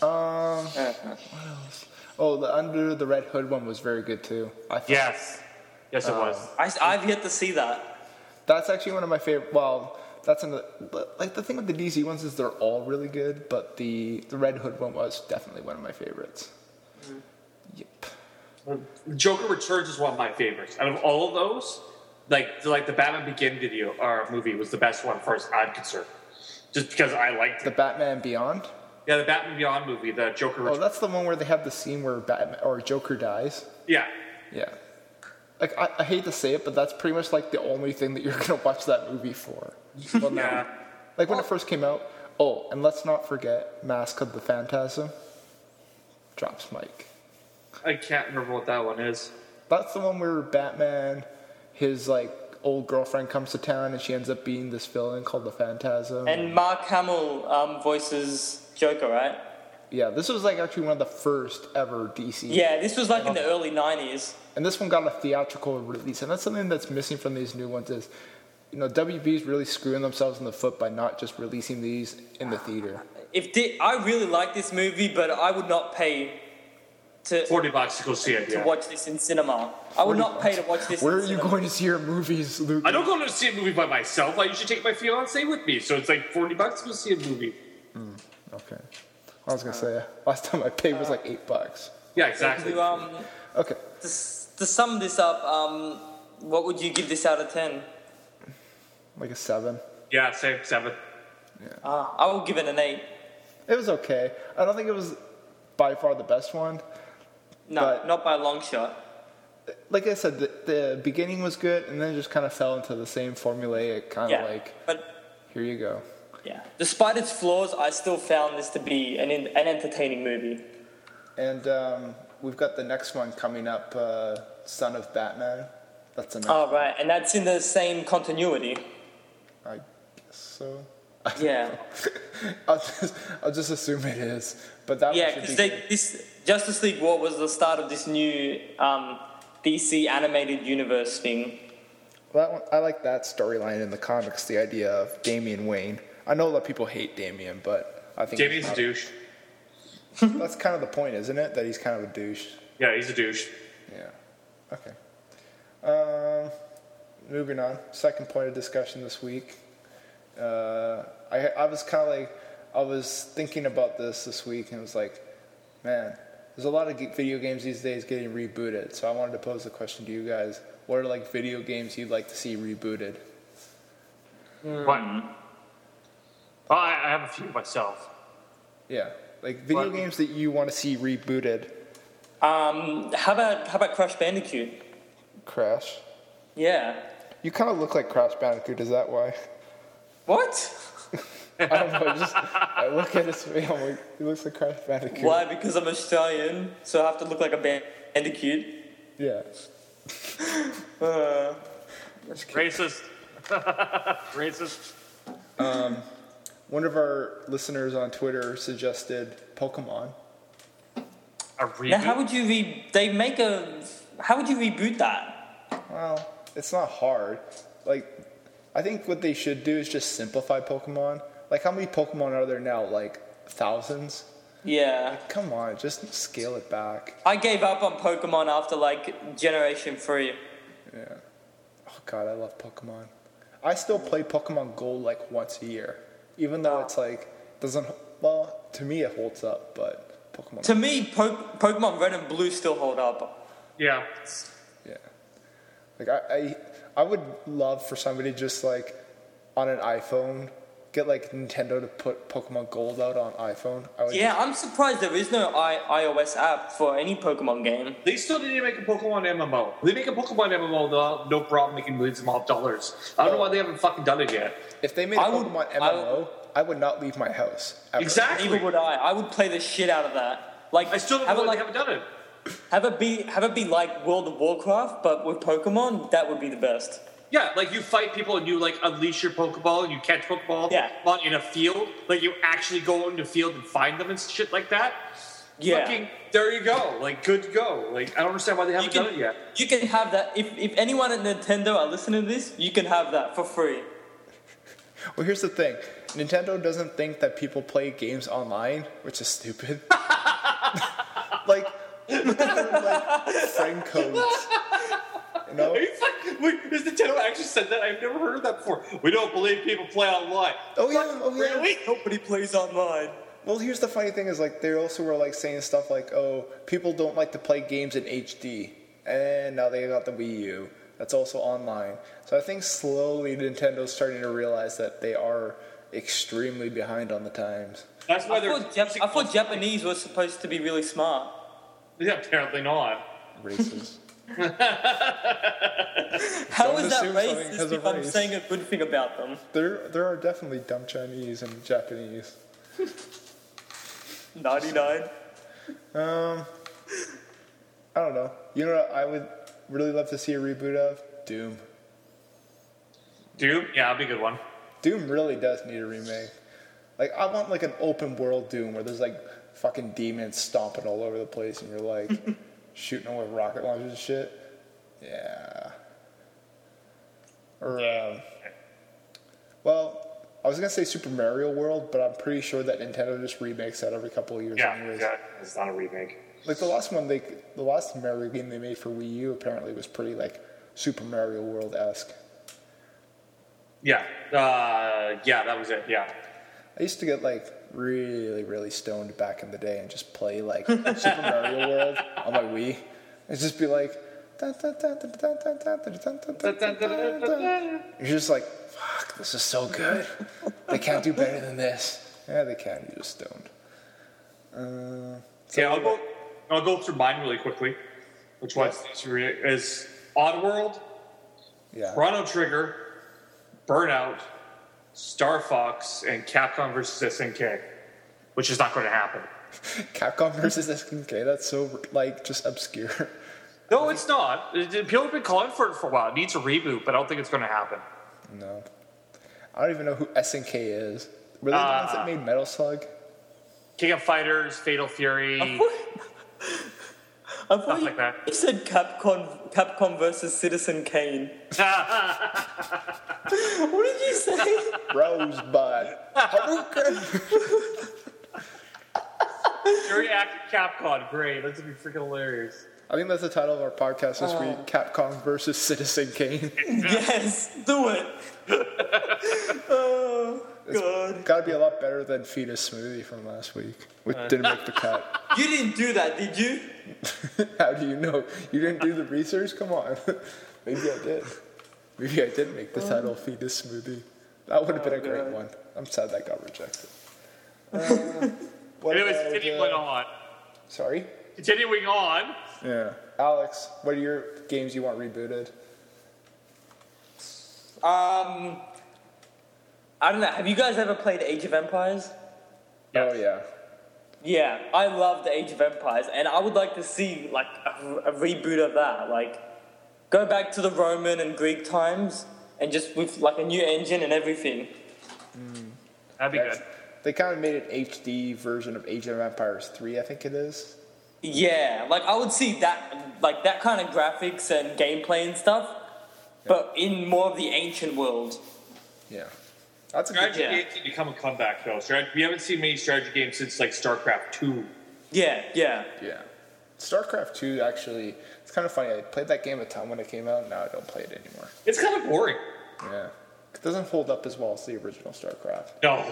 Oh, the Under the Red Hood one was very good too. I thought. Yes, it was. I've yet to see that. That's actually one of my favorite. Well, that's like the thing with the DC ones is they're all really good, but the Red Hood one was definitely one of my favorites. Yep. Joker Returns is one of my favorites. Out of all of those, like the Batman Begin video or movie was the best one, as far as I'm concerned. Just because I liked The it. Batman Beyond. Yeah, the Batman Beyond movie, the Joker Oh, Returns. that's the one where they have the scene where Batman or Joker dies. Yeah. Yeah. Like, I hate to say it, but that's pretty much like the only thing that you're going to watch that movie for. Well, no. Yeah. Like when it first came out. Oh, and let's not forget Mask of the Phantasm. Drops mic. I can't remember what that one is. That's the one where Batman, his like old girlfriend comes to town and she ends up being this villain called the Phantasm. And Mark Hamill voices Joker, right? Yeah, this was like actually one of the first ever DC. Yeah, this was like in the early 90s. And this one got a theatrical release, and that's something that's missing from these new ones is, you know, WB's really screwing themselves in the foot by not just releasing these in the theater. I really like this movie, but I would not pay to $40 to go see it. to Yeah. watch this in cinema. I would not pay to watch this Where in are you cinema. going to see your movies, Luke? I don't go to see a movie by myself. I usually take my fiance with me, so it's like $40 to go see a movie. Okay. I was gonna say last time I paid was like $8. Yeah, exactly. Okay. To sum this up, what would you give this out of 10? Like a 7. Yeah, same 7. I will give it an 8. It was okay. I don't think it was by far the best one. No, But- not by a long shot. Like I said, the beginning was good, and then it just kind of fell into the same formulaic kind of Yeah, like, but here you go. yeah, despite its flaws, I still found this to be an entertaining movie. And we've got the next one coming up, Son of Batman. That's the next Oh one. right, and that's in the same continuity. I guess so. Yeah, I'll just assume it is. But that yeah, one should because be good. this Justice League War was the start of this new DC animated universe thing. Well, that one, I like that storyline in the comics, the idea of Damian Wayne. I know a lot of people hate Damian, but I think Damien's a douche. that's kind of the point, isn't it? That he's kind of a douche. Yeah, he's a douche. Yeah. Okay. Moving on. Second point of discussion this week. I was kind of like, I was thinking about this week, and it was like, man, there's a lot of video games these days getting rebooted. So I wanted to pose the question to you guys: what are like video games you'd like to see rebooted? What? Oh, I have a few myself. Yeah, like video What? games that you want to see rebooted. How about Crash Bandicoot? Crash. Yeah. You kind of look like Crash Bandicoot. Is that why? What? I don't know. I look at his face. I'm like, he looks like Crash Bandicoot. Why? Because I'm Australian, so I have to look like a bandicoot. Yeah. Racist. Racist. One of our listeners on Twitter suggested Pokemon. A reboot? Now, how would you how would you reboot that? Well, it's not hard. Like, I think what they should do is just simplify Pokemon. Like, how many Pokemon are there now? Like, thousands? Yeah. Come on, just scale it back. I gave up on Pokemon after, like, Generation 3. Yeah. Oh, God, I love Pokemon. I still play Pokemon Gold, like, once a year. Even though it's, like, doesn't... Well, to me, it holds up, but Pokemon... To me, Pokemon Red and Blue still hold up. Yeah. Yeah. Like, I would love for somebody just, like, on an iPhone, get, like, Nintendo to put Pokemon Gold out on iPhone. Yeah, I'm surprised there is no iOS app for any Pokemon game. They still need to make a Pokemon MMO. They make a Pokemon MMO, no problem making millions of dollars. I don't know why they haven't fucking done it yet. If they made a Pokemon MMO, I would not leave my house. Ever. Exactly. Neither would I. I would play the shit out of that. Like, I still don't know why they haven't done it. Have it be like World of Warcraft, but with Pokemon. That would be the best. Yeah, like you fight people and you like unleash your Pokeball and you catch Pokeball in a field. Like you actually go into the field and find them and shit like that. Yeah. Fucking, there you go. Like good to go. Like I don't understand why they haven't done it yet. You can have that. If anyone at Nintendo are listening to this, you can have that for free. Well, here's the thing. Nintendo doesn't think that people play games online, which is stupid. like friend codes. You know? Wait, has Nintendo actually said that? I've never heard of that before. We don't believe people play online. Oh yeah, Really? Nobody plays online. Well, here's the funny thing is like they also were like saying stuff like, oh, people don't like to play games in HD, and now they got the Wii U. That's also online. So I think slowly Nintendo's starting to realize that they are extremely behind on the times. That's why I thought Japanese was supposed to be really smart. Yeah, apparently not. Racist. How Don't is that assume something has racist a if I'm race. saying a good thing about them? There are definitely dumb Chinese and Japanese. 99. I don't know. You know what I would really love to see a reboot of? Doom. Doom? Yeah, that'd be a good one. Doom really does need a remake. Like, I want like an open world Doom where there's like fucking demons stomping all over the place and you're like shooting them with rocket launchers and shit. Yeah. Or, well, I was gonna say Super Mario World, but I'm pretty sure that Nintendo just remakes that every couple of years anyways. Yeah, it's not a remake. Like the last Mario game they made for Wii U apparently was pretty like Super Mario World-esque. Yeah, that was it. Yeah. I used to get like really, really stoned back in the day and just play like Super Mario World on my Wii. It'd just be like, you're just like, fuck, this is so good. They can't do better than this. Yeah, they can. You're just stoned. I'll go through mine really quickly. Which one is Oddworld, Chrono Trigger, Burnout, Star Fox, and Capcom vs. SNK, which is not going to happen. Capcom vs. SNK, that's so, like, just obscure. No, it's not. People have been calling for it for a while. It needs a reboot, but I don't think it's going to happen. No. I don't even know who SNK is. Were they the ones that made Metal Slug? King of Fighters, Fatal Fury, I thought stuff like that. you said Capcom versus Citizen Kane. What did you say? Rosebud. Hadouken! Fury acted Capcom. Great. That's going to be freaking hilarious. I think that's the title of our podcast this week. Capcom versus Citizen Kane. Yes, do it. Oh, God. Gotta be a lot better than Fetus Smoothie from last week, which didn't make the cut. You didn't do that, did you? How do you know? You didn't do the research? Come on. Maybe I did. Maybe I did make the title Fetus Smoothie. That would have been a great one. I'm sad that got rejected. Anyways, continuing on. Sorry? Continuing on. Yeah. Alex, what are your games you want rebooted? I don't know. Have you guys ever played Age of Empires? Oh, yeah. Yeah, I love the Age of Empires, and I would like to see like a reboot of that. Like, go back to the Roman and Greek times, and just with like a new engine and everything. That'd be good. They kind of made an HD version of Age of Empires 3, I think it is. Yeah, like I would see that, like that kind of graphics and gameplay and stuff, but in more of the ancient world. Yeah. That's a Strategy good games need to become a comeback, though. We haven't seen many strategy games since like StarCraft 2. Yeah. Yeah. StarCraft 2, actually, it's kind of funny. I played that game a ton when it came out, and now I don't play it anymore. It's kind of boring. Yeah. It doesn't hold up as well as the original StarCraft. No.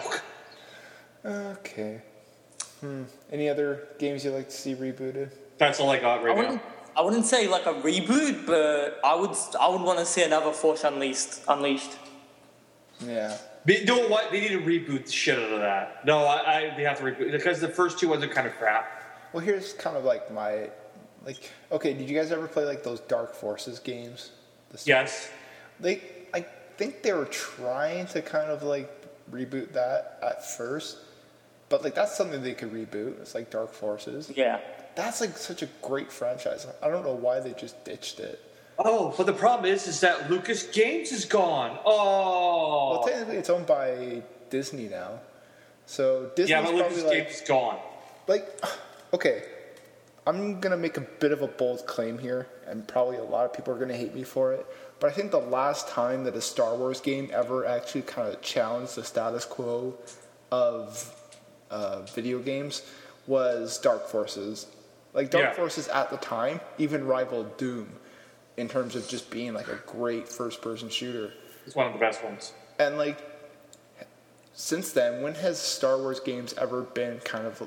Okay. Any other games you'd like to see rebooted? That's all I got right now. I wouldn't say like a reboot, but I would want to see another Force Unleashed. Yeah. You know what? They need to reboot the shit out of that. No, they have to reboot because the first two ones are kind of crap. Well, here's kind of like okay, did you guys ever play like those Dark Forces games? Yes. I think they were trying to kind of like reboot that at first, but like that's something they could reboot. It's like Dark Forces. Yeah. That's like such a great franchise. I don't know why they just ditched it. Oh, but the problem is that Lucas Games is gone. Oh. Well, technically, it's owned by Disney now, so Disney's yeah, but probably Lucas like, Games is gone. like, okay, I'm gonna make a bit of a bold claim here, and probably a lot of people are gonna hate me for it. But I think the last time that a Star Wars game ever actually kind of challenged the status quo of video games was Dark Forces. Like Dark Forces at the time even rivaled Doom in terms of just being like a great first-person shooter. It's one of the best ones. And like, since then, when has Star Wars games ever been kind of,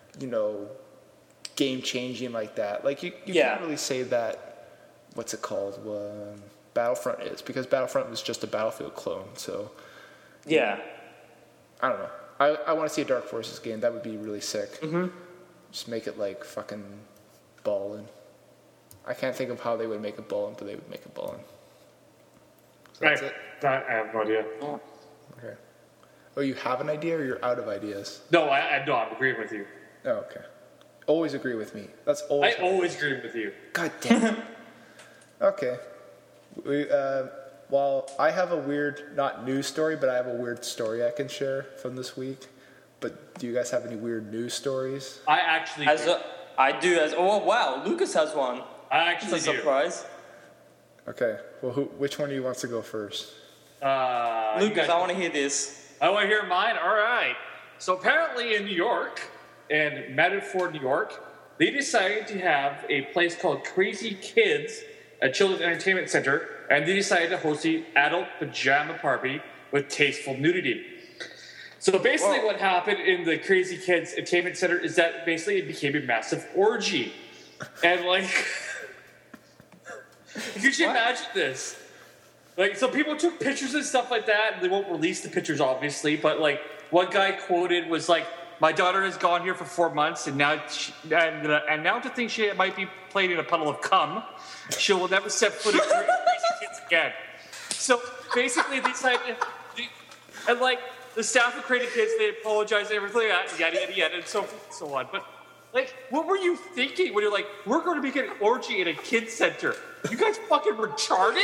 game-changing like that? Like, you can't really say that, what's it called, Battlefront is, because Battlefront was just a Battlefield clone, so... Yeah. I don't know. I want to see a Dark Forces game. That would be really sick. Mm-hmm. Just make it, like, fucking ballin'. I can't think of how they would make it ballin', but they would make it ballin'. So that's it? I have no idea. Oh. Okay. Oh, you have an idea or you're out of ideas? No, I'm agreeing with you. Oh, okay. Always agree with me. That's always... I always agree with you. God damn it. Okay. Well, I have a weird, not news story, but I have a weird story I can share from this week. But do you guys have any weird news stories? I actually do. Oh, wow. Lucas has one. I actually That's a surprise. Okay. Well, which one of you wants to go first? Lucas, I want to hear this. I want to hear mine? All right. So apparently in New York, in Medford, New York, they decided to have a place called Crazy Kids, a children's entertainment center, and they decided to host an adult pajama party with tasteful nudity. So basically what happened in the Crazy Kids Entertainment Center is that basically it became a massive orgy. And like, you should imagine this. Like, so people took pictures and stuff like that, and they won't release the pictures obviously, but like, one guy quoted was like, my daughter has gone here for 4 months, and now now to think she might be playing in a puddle of cum, she will never step foot in Crazy Kids again. So basically, they decided, and like the staff of Crazy Kids, they apologized and everything, yada, and so forth and so on. But like, what were you thinking when you're like, we're going to be getting orgy in a kids center? You guys fucking retarded?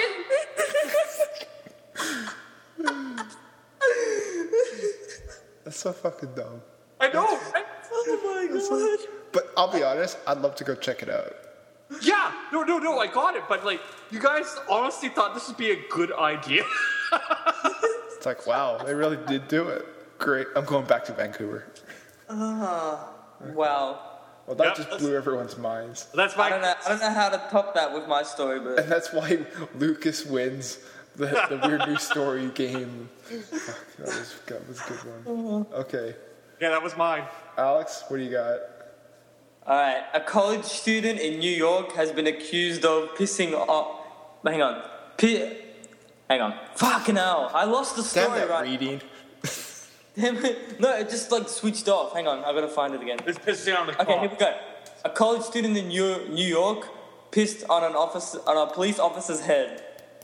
That's so fucking dumb. I know. Oh my god. But I'll be honest, I'd love to go check it out. Yeah, no, I got it. But like, you guys honestly thought this would be a good idea. It's like, wow, they really did do it. Great. I'm going back to Vancouver. Wow. Well, that just blew everyone's minds. That's my. I don't know how to top that with my story, but And that's why Lucas wins the weird news story game. Fuck, that was a good one. Okay. Yeah, that was mine. Alex, what do you got? all right. A college student in New York has been accused of pissing off. Hang on. Hang on. Fucking hell! I lost the Damn story that right. reading. Damn it. No, it just like switched off. Hang on. I gotta find it again. It's pissing on the Okay, car. here we go. A college student in New York pissed on a police officer's head.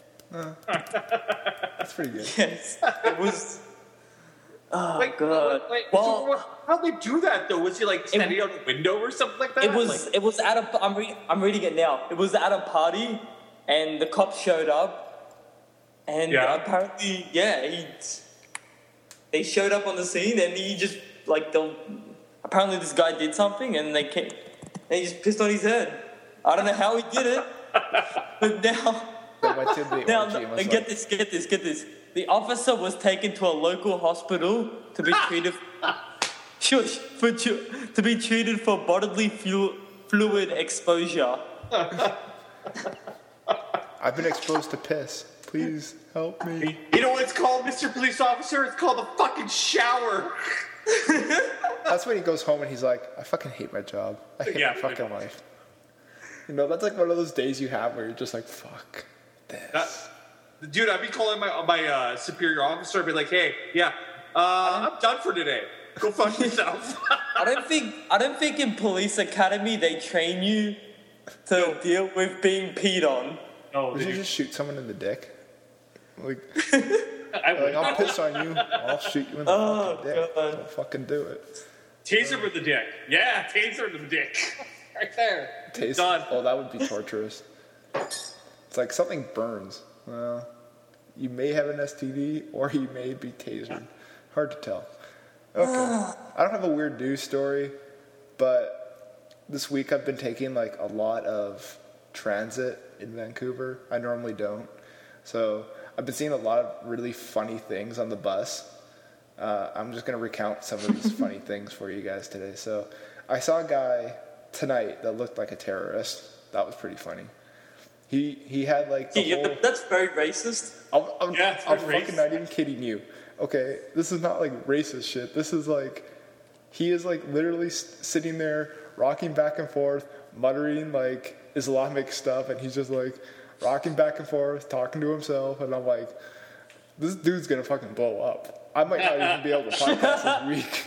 That's pretty good. Yes, it was. Oh Wait, god. wait, Well, so how'd they do that though? Was he like standing out the window or something like that? it was. Like, It was at a. I'm reading it now. It was at a party, and the cops showed up, and Yeah. apparently, they showed up on the scene and he just like apparently this guy did something and they came and he just pissed on his head. I don't know how he did it, but now They went to the orgy and was get this. The officer was taken to a local hospital to be treated. To be treated for bodily fluid exposure. I've been exposed to piss. Please help me. You know what it's called, Mr. Police Officer? It's called the fucking shower. That's when he goes home and he's like, I fucking hate my job. I hate my fucking life. You know, that's like one of those days you have where you're just like, fuck this. Dude, I'd be calling my superior officer and be like, hey, I'm done for today. Go fuck yourself. I don't think in police academy they train you to deal with being peed on. No, Would you just shoot someone in the dick? Like, I I'll piss on you. I'll shoot you in the fucking dick. God. Don't fucking do it. Taser with the dick. Yeah, taser with the dick. Right there. Done. Oh, that would be torturous. It's like something burns. Well, you may have an STD or you may be tasered. Hard to tell. Okay. I don't have a weird news story, but this week I've been taking like a lot of transit in Vancouver. I normally don't. So I've been seeing a lot of really funny things on the bus. I'm just going to recount some of these funny things for you guys today. So I saw a guy tonight that looked like a terrorist. That was pretty funny. He had like the whole... That's very racist. I'm very fucking not even kidding you. Okay, this is not like racist shit. This is like, he is like literally sitting there, rocking back and forth, muttering like Islamic stuff, and he's just like rocking back and forth, talking to himself, and I'm like, this dude's gonna fucking blow up. I might not even be able to podcast this week.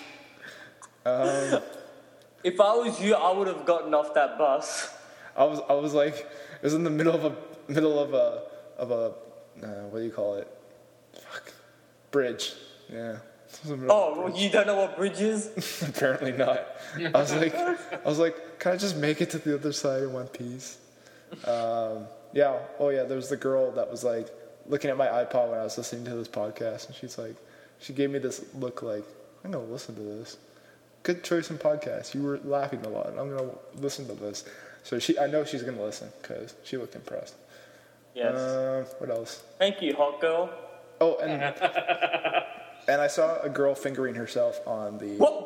If I was you, I would have gotten off that bus. I was like, it was in the middle of a what do you call it? Fuck. Bridge. Yeah. Oh, you don't know what bridge is? Apparently not. I was like, can I just make it to the other side in one piece? Yeah. Oh yeah. There was the girl that was like looking at my iPod when I was listening to this podcast, and she gave me this look like, I'm gonna listen to this. Good choice in podcast. You were laughing a lot. I'm gonna listen to this. So I know she's gonna listen because she looked impressed. Yes. What else? Thank you, hot girl. Oh, and I saw a girl fingering herself on the... Whoa.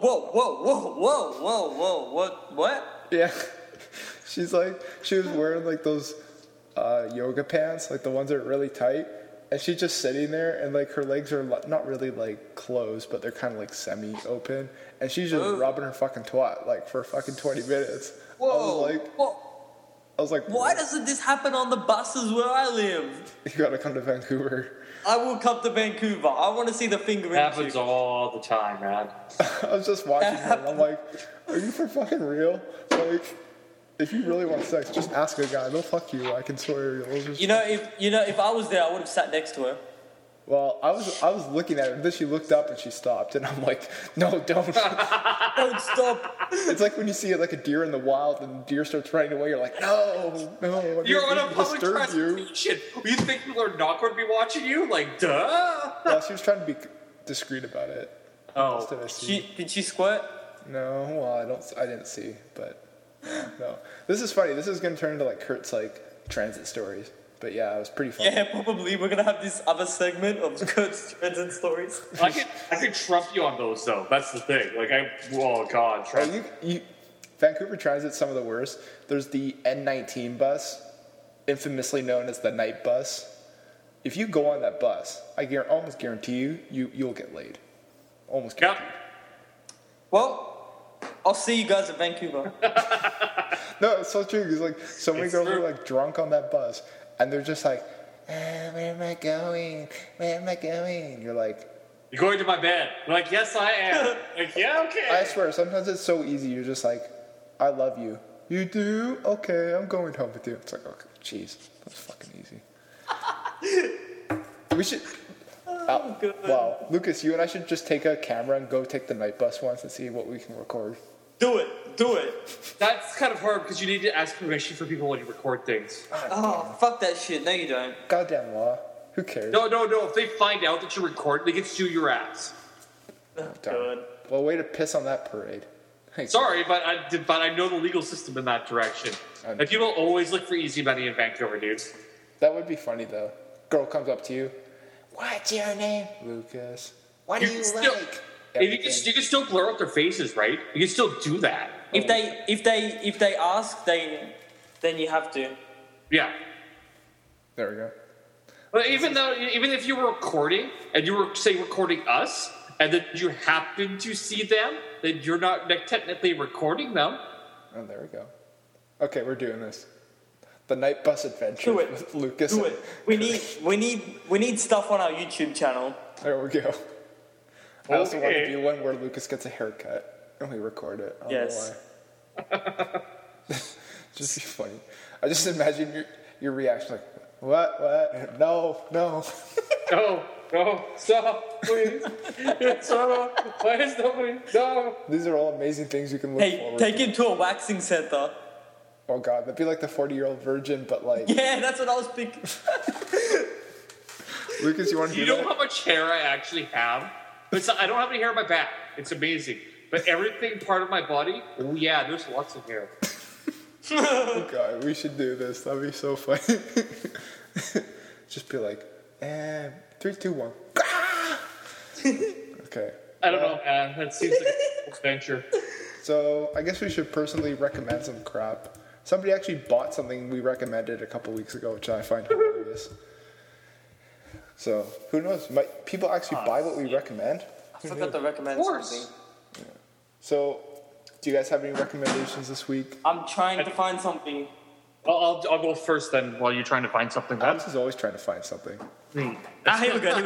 What? Yeah. She was wearing like those yoga pants, like the ones that are really tight. And she's just sitting there and like her legs are not really like closed, but they're kind of like semi-open. And she's just rubbing her fucking twat like for fucking 20 minutes. Whoa. I was like, why doesn't this happen on the buses where I live? You gotta come to Vancouver. I will come to Vancouver. I want to see the fingering. Happens all the time, man. I was just watching her and I'm like, are you for fucking real? Like, if you really want sex, just ask a guy. They'll fuck you. I can swear. If I was there, I would have sat next to her. Well, I was looking at her, and then she looked up and she stopped, and I'm like, no, don't. Don't stop. It's like when you see like a deer in the wild, and the deer starts running away. You're like, no. You're on a public transportation. You think people are not going to be watching you? Like, duh. Yeah, she was trying to be discreet about it. Oh, Did she squirt? No, well, I didn't see, but no. This is funny. This is gonna turn into like Kurt's like transit stories. But yeah, it was pretty fun. Yeah, probably. We're gonna have this other segment of Kurt's transit stories. I could trump you on those though. That's the thing. Like oh god, Vancouver Transit's some of the worst. There's the N19 bus, infamously known as the night bus. If you go on that bus, I almost guarantee you'll get laid. Almost guaranteed. Yep. Well, I'll see you guys at Vancouver. No, it's so true. Because like so many girls are like drunk on that bus, and they're just like, "Where am I going? Where am I going?" You're like, "You're going to my bed." I'm like, "Yes, I am." Like, yeah, okay. I swear, sometimes it's so easy. You're just like, "I love you." You do? Okay, I'm going home with you. It's like, okay, jeez, that's fucking easy. We should. Wow, Lucas, you and I should just take a camera and go take the night bus once and see what we can record. Do it. That's kind of hard because you need to ask permission for people when you record things. Oh, fuck that shit. No, you don't. Goddamn law. Who cares? No. If they find out that you record, they can sue your ass. Darn. Well, way to piss on that parade. Thanks. Sorry, but I know the legal system in that direction. And people always look for easy money in Vancouver, dudes. That would be funny, though. Girl comes up to you. What's your name? Lucas. What do you like? You can still blur out their faces, right? You can still do that. If they ask, then you have to. Yeah. There we go. But even if you were recording and you were, say, recording us, and then you happen to see them, then you're not technically recording them. Oh, there we go. Okay, we're doing this. The Night Bus Adventure with Lucas. Do it. We need stuff on our YouTube channel. There we go. I also want to do one where Lucas gets a haircut and we record it. I don't know why. Just be funny. I just imagine your reaction like, what? No. No, stop, please. Stop. Why is nobody? No. These are all amazing things you can look forward to. Take him to a waxing center. Oh, God. That'd be like the 40-year-old virgin, but like... Yeah, that's what I was thinking. Lucas, you want to do that? You know how much hair I actually have? I don't have any hair on my back. It's amazing. But everything part of my body, oh, yeah, there's lots of hair. Oh, God. We should do this. That'd be so funny. Just be like, 3, 2, 1. Okay. I don't know, man. That seems like a adventure. So I guess we should personally recommend some crap. Somebody actually bought something we recommended a couple weeks ago, which I find hilarious. So who knows? Might people actually buy what we recommend? I forgot to recommend something. Yeah. So, do you guys have any recommendations this week? I'm trying to find something. I'll go first then while you're trying to find something. Alex is always trying to find something. Here we go.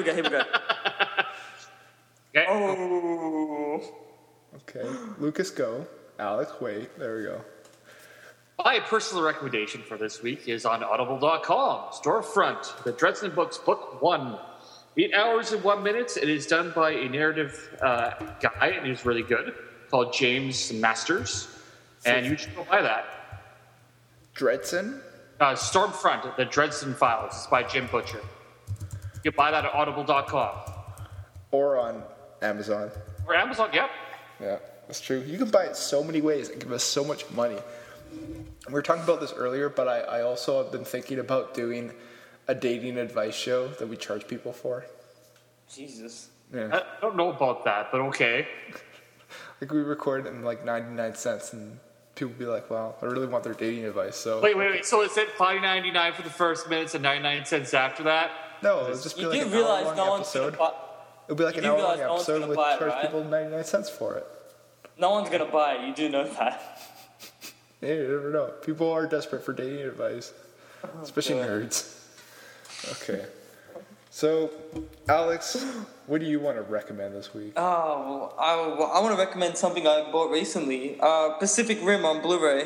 Okay. Oh. Okay. Lucas, go. Alex, wait. There we go. My personal recommendation for this week is on Audible.com, Storefront, the Dresden Books, Book 1. 8 hours and 1 minute. It is done by a narrative guy, and he's really good, called James Masters. And you should go buy that. Dresden? Stormfront, the Dresden Files. It's by Jim Butcher. You can buy that at Audible.com. Or on Amazon. Or Amazon, yep. Yeah, that's true. You can buy it so many ways and give us so much money. We were talking about this earlier, but I also have been thinking about doing a dating advice show that we charge people for. Jesus. Yeah. I don't know about that, but okay. Like we record it in like 99 cents and people be like, wow, I really want their dating advice. So Wait. So it's at $5.99 for the first minutes and 99 cents after that? No, it'll just be like an hour-long episode. It'll be like an hour-long episode with charge people 99 cents for it. No one's gonna buy it. You do know that. Yeah, you never know. People are desperate for dating advice, especially nerds. Okay. So, Alex, what do you want to recommend this week? Oh, I want to recommend something I bought recently. Pacific Rim on Blu-ray.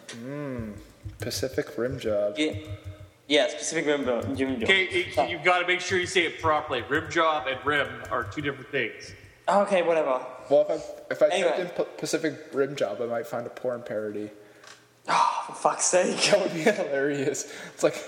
Pacific Rim Job. Yes, Pacific Rim Job. Okay, you've got to make sure you say it properly. Rim job and rim are two different things. Okay, whatever. Well, if I typed in Pacific Rim Job, I might find a porn parody. Oh, for fuck's sake. That would be hilarious. It's like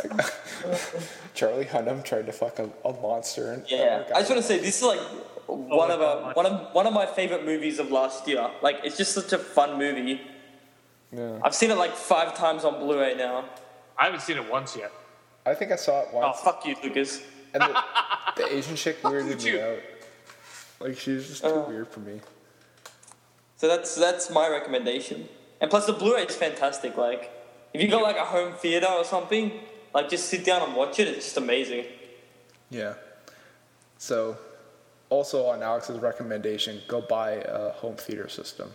Charlie Hunnam tried to fuck a monster. And yeah, I just want to say this is like one of my favorite movies of last year. Like, it's just such a fun movie. Yeah. I've seen it like 5 times on Blu-ray now. I haven't seen it once yet. I think I saw it Oh, once. fuck you, Lucas. And the Asian chick weirded me out. Like, she was just too weird for me. So that's my recommendation. And plus the Blu-ray is fantastic. Like, if you got like a home theater or something, like just sit down and watch it. It's just amazing. Yeah. So, also on Alex's recommendation, go buy a home theater system.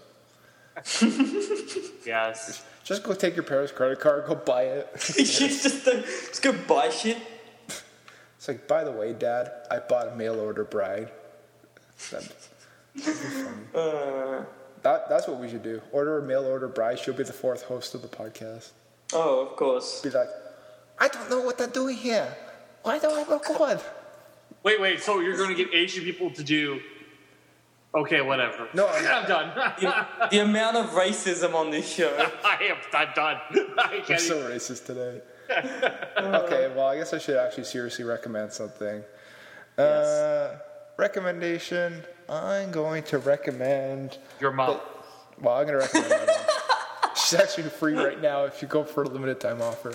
Yes. Just go take your parents' credit card, go buy it. just go buy shit. It's like, by the way, Dad, I bought a mail order bride. That'd be funny. That's what we should do. Order a mail order bride. She'll be the 4th host of the podcast. Oh, of course. Be like, I don't know what they're doing here. Why don't I record? Wait. So you're going to get Asian people to do... Okay, whatever. No, I'm done. The amount of racism on this show. I'm done. I'm so racist today. Okay, well, I guess I should actually seriously recommend something. Yes. recommendation, I'm going to recommend... Your mom. Well, I'm going to recommend my mom. She's actually free right now if you go for a limited time offer.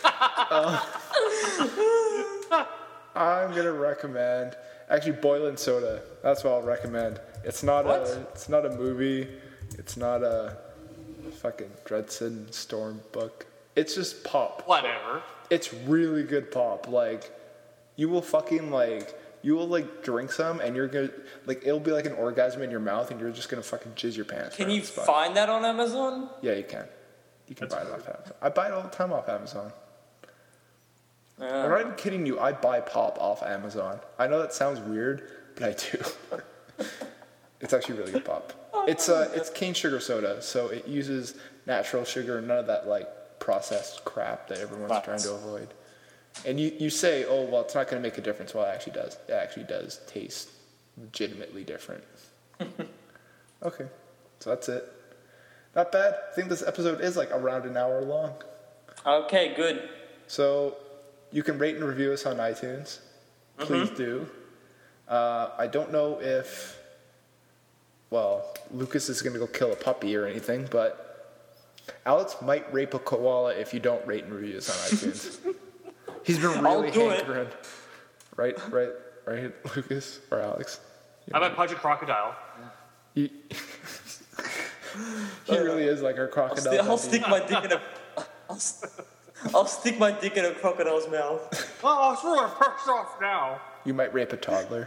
I'm going to recommend... Actually, Boiling Soda. That's what I'll recommend. It's not a movie. It's not a fucking Dresden Storm book. It's just pop. Whatever. It's really good pop. Like, you will fucking drink some and you're gonna, like, it'll be like an orgasm in your mouth and you're just gonna fucking jizz your pants. Can you find that on Amazon? Yeah, you can. You can buy it off Amazon. I buy it all the time off Amazon. I'm not even kidding you. I buy pop off Amazon. I know that sounds weird, but I do. It's actually really good pop. It's cane sugar soda, so it uses natural sugar and none of that like processed crap that everyone's trying to avoid. And you say, oh well, it's not going to make a difference. Well, it actually does. It actually does taste legitimately different. Okay, so that's it. Not bad. I think this episode is like around an hour long. Okay, good. So you can rate and review us on iTunes. Please do. I don't know if, well, Lucas is going to go kill a puppy or anything, but Alex might rape a koala if you don't rate and review us on iTunes. He's been really hankering. Right, Lucas or Alex? I might punch a crocodile. He really is like our crocodile. I'll stick my dick in a... I'll stick my dick in a crocodile's mouth. Well, I'll throw her first off now. You might rape a toddler.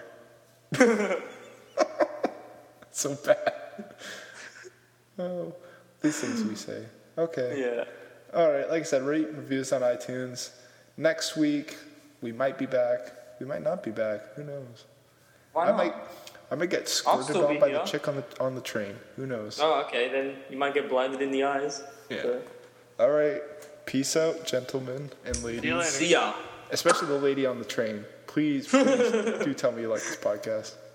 So bad. Oh, these things we say. Okay. Yeah. All right. Like I said, rate and reviews on iTunes. Next week we might be back. We might not be back. Who knows? Why not? I might get squirted on by the chick on the train. Who knows? Oh, okay. Then you might get blinded in the eyes. Yeah. So. All right. Peace out, gentlemen and ladies. See ya. Especially the lady on the train. Please do tell me you like this podcast.